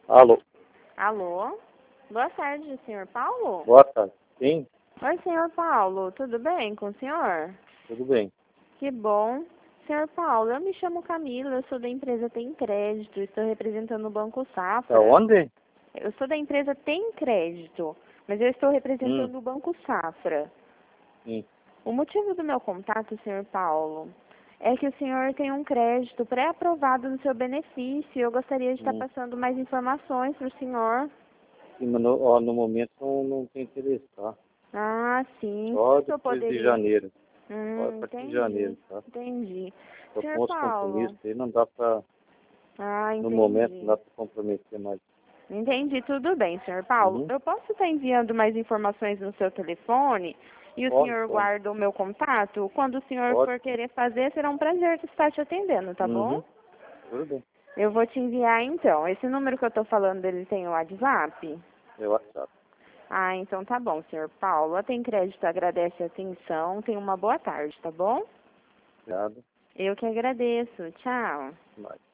Alô, Alô? Boa tarde, senhor Paulo? boa tarde. Sim, Oi, senhor Paulo, tudo bem com o senhor? tudo bem. Que bom. Senhor Paulo, eu me chamo Camila, eu sou da empresa Tem Crédito, estou representando o Banco Safra. Da onde? Eu sou da empresa Tem Crédito, mas eu estou representando o Banco Safra. Sim. O motivo do meu contato, senhor Paulo, é que o senhor tem um crédito pré-aprovado no seu benefício e eu gostaria de estar passando mais informações para o senhor. Sim, mas no momento não tem interesse, tá? Ah, sim. Só Se eu depois de poderia. janeiro. Só a partir de janeiro, Entendi. tá? Entendi. Tô Senhor com os Paulo. compromissos aí, não dá pra, Ah, no momento, não entendi. dá pra comprometer mais. Entendi, tudo bem, senhor Paulo. Uhum. Eu posso estar enviando mais informações no seu telefone e o Pode, senhor pode. guarda o meu contato? Quando o senhor Pode. for querer fazer, será um prazer estar te atendendo, tá bom? Uhum. Tudo bem. Eu vou te enviar então. Esse número que eu tô falando, ele tem o WhatsApp? É o WhatsApp. Ah, então tá bom, senhor Paulo. A Tem Crédito agradece a atenção. Tenha uma boa tarde, tá bom? Obrigado. Eu que agradeço. Tchau. Mais.